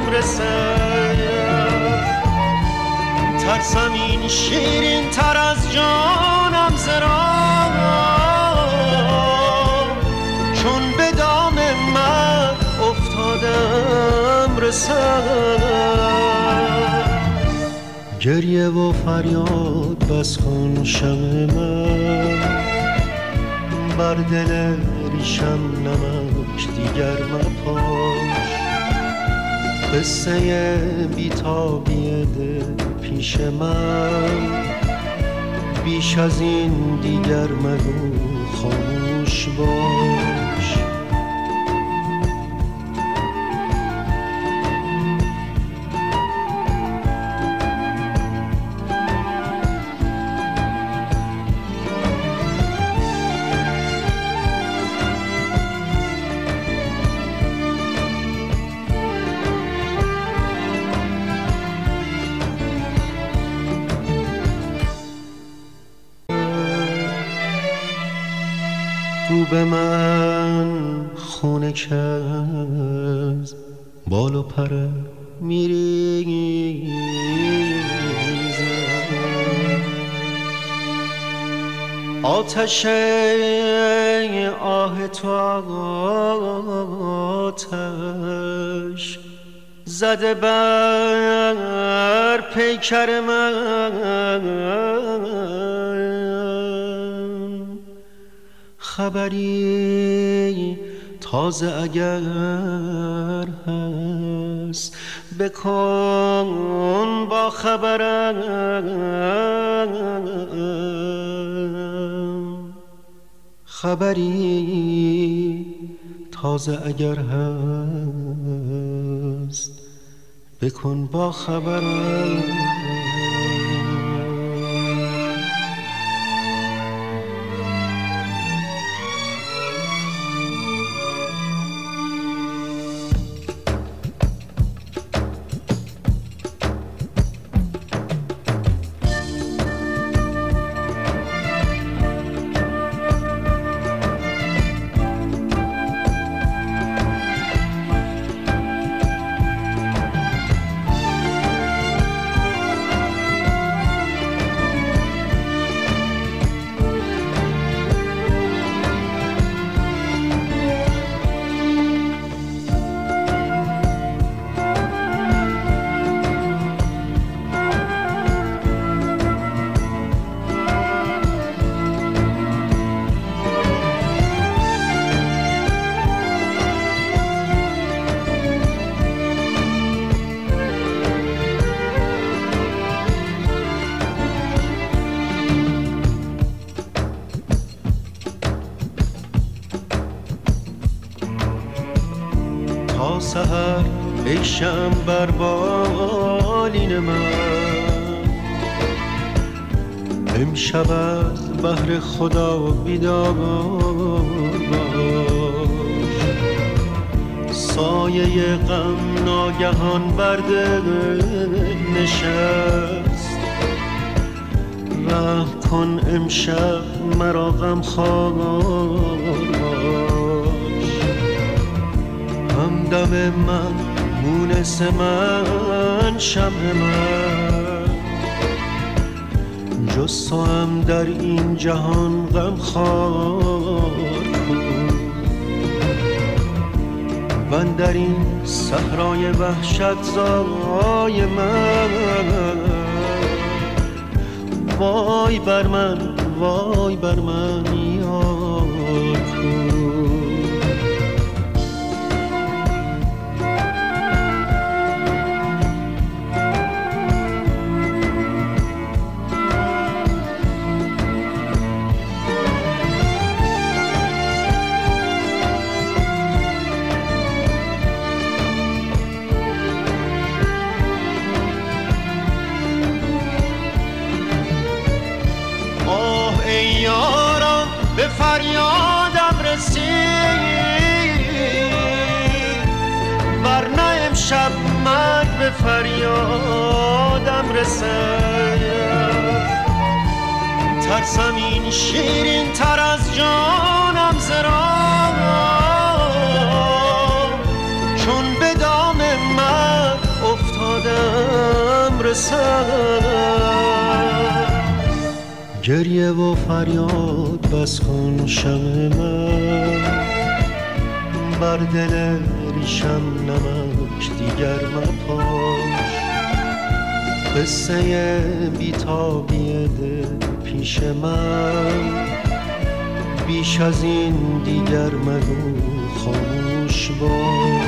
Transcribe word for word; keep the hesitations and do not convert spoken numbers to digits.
رسد، ترسم این شیرین تر از جانم زرا، چون به دام من افتادم رسد. گریه و فریاد بس کن شمع من، بر دل ریشم نمک دیگر مپاش. قصه بیتابی دل پیش من، بیش از این دیگر مگو خاموش باش. رو به من خونه کز بال و پر میریزم، آتش آه تو آتش زده بر پیکر من. خبری تازه اگر هست بکن با خبرم، خبری تازه اگر هست بکن با خبرم. تا سحر عیشم بر بالین من، امشب از بحر خدا بیدار باش. سایه غم ناگهان بر دل نشست، رحم کن امشب مرا غم خوار باش. همدم من مونس من شمع من، جز تو هم در این جهان غم خوار کن. من در این صحرای وحشت زای من، وای بر من وای بر من یار کن. به فریادم رسید، ورنه امشب مرگ به فریادم رسد. ترسم این شیرین تر از جانم زرا، چون به دام من رسد. گریه و فریاد بس کن شمع من، بر دل ریشم نمک دیگر مپاش. قصه بی‌تابی دل پیش من، بیش از این دیگر مگو خاموش باش.